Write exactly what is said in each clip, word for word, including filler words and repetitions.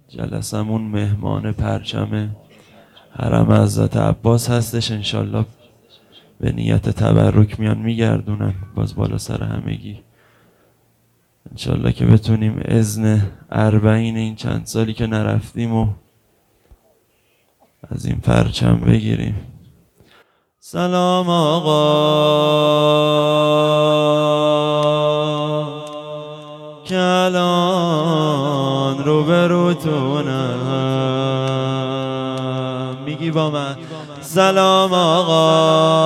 جلسمون مهمان پرچم حرم حضرت عباس هستش. انشالله به نیت تبرک میان میگردونن باز بالا سر همگی. انشالله که بتونیم اذن اربعین این چند سالی که نرفتیم و از این پرچم بگیریم. سلام آقا که الان رو بروتونم. میگی با من سلام آقا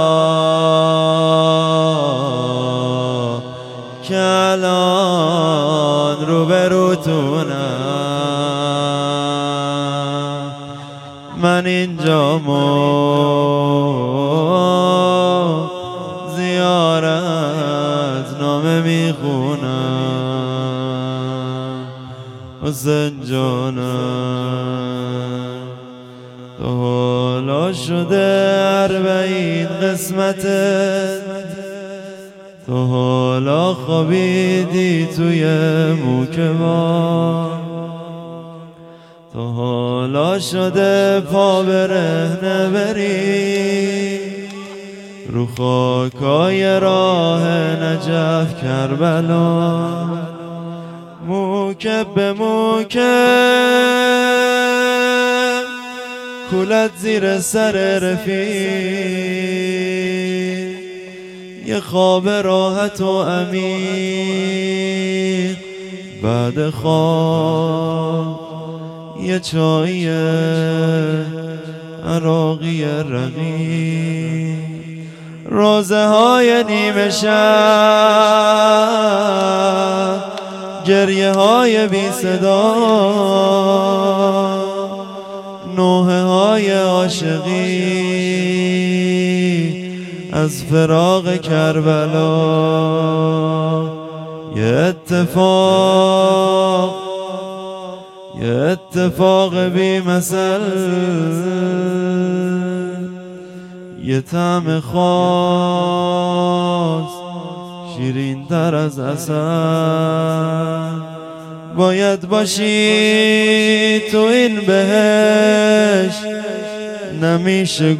که الان رو بروتونم. من اینجا مو زیارت نامه میخونم. حسین جانم تو حالا شده اربعین قسمتت، تو حالا خوابیدی توی موکبا، تو حالا شده پا برهنه بری رو خاکای راه نجف کربلا. موکب به موکب کولت زیر سر رفیق، یه خواب راحت و عمیق بعد خواب یه چایی عراقی رقیق. روزه های نیمه شب گریه های بی صدا، نوحه های عاشقی از فراق کربلا. یه اتفاق یه اتفاق بی مثل، یه طعم خاص شیرین تر از عسل. باید باشی تو این بهشت، نمیشه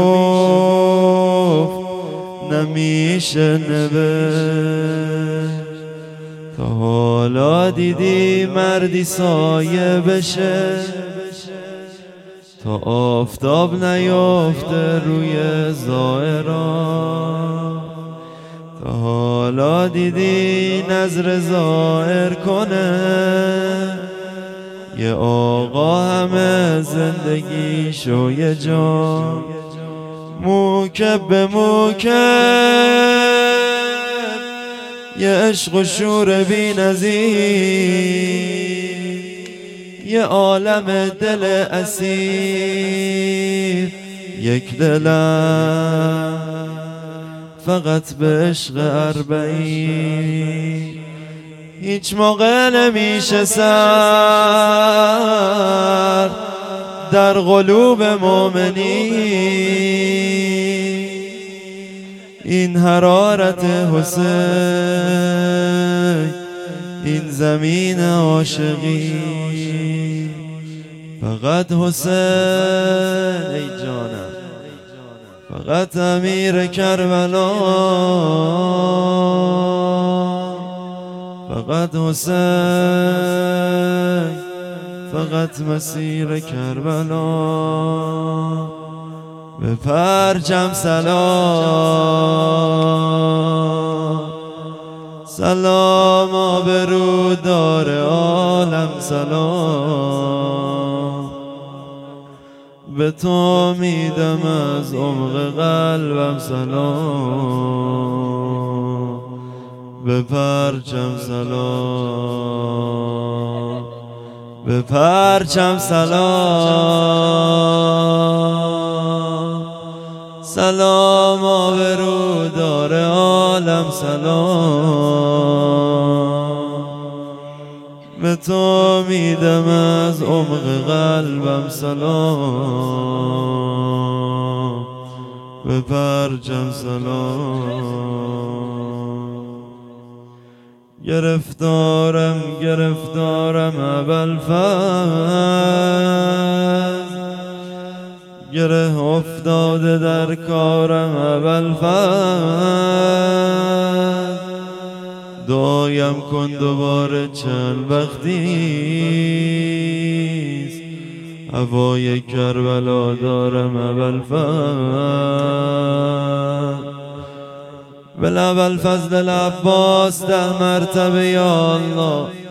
گفت نمیشه نوشت. تا حالا دیدی مردی سایه بشه، تا آفتاب نیافته روی زائران. تا حالا دیدی نظر زائر کنه یه آقا همه زندگیشو یه جا. موکب به موکب یه عشق و شور بی نظیر، یه عالم دل اسیر. یک دلم فقط به عشق اربعین، هیچ موقع نمیشه سر در قلوب مومنین. این حرارت حسین، این زمین عاشقی، فقط حسین ای جانم، فقط امیر کربلا، فقط حسین، فقط مسیر کربلا. به پرچم سلام، سلام آبرو دار عالم سلام. به تو میدم از عمق قلبم سلام. به پرچم سلام، به پرچم سلام. سلام آبرو دار عالم سلام. به تو میدم از عمق قلبم سلام. به پرچم سلام. گرفتارم گرفتارم ابوالفضل، گره افتاده در کارم ابوالفضل. دعایم کن دوباره چند وقتیست، هوای کربلا دارم ابوالفضل. بل ابوالفضل العباس ده مرتبه یا الله،